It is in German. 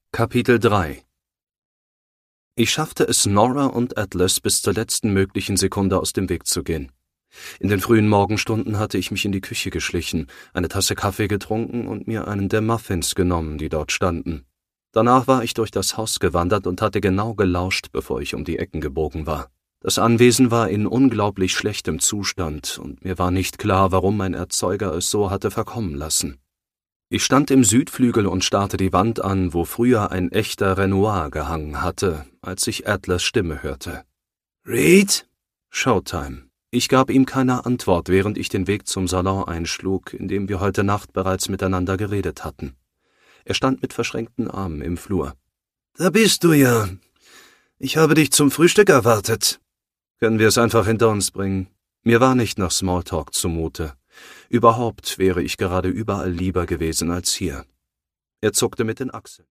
Kapitel 3 Ich schaffte es, Nora und Atlas bis zur letzten möglichen Sekunde aus dem Weg zu gehen. In den frühen Morgenstunden hatte ich mich in die Küche geschlichen, eine Tasse Kaffee getrunken und mir einen der Muffins genommen, die dort standen. Danach war ich durch das Haus gewandert und hatte genau gelauscht, bevor ich um die Ecken gebogen war. Das Anwesen war in unglaublich schlechtem Zustand, und mir war nicht klar, warum mein Erzeuger es so hatte verkommen lassen. Ich stand im Südflügel und starrte die Wand an, wo früher ein echter Renoir gehangen hatte, als ich Atlas' Stimme hörte. »Reed?« »Showtime.« Ich gab ihm keine Antwort, während ich den Weg zum Salon einschlug, in dem wir heute Nacht bereits miteinander geredet hatten. Er stand mit verschränkten Armen im Flur. »Da bist du ja. Ich habe dich zum Frühstück erwartet.« »Können wir es einfach hinter uns bringen?« Mir war nicht nach Smalltalk zumute. Überhaupt wäre ich gerade überall lieber gewesen als hier. Er zuckte mit den Achseln.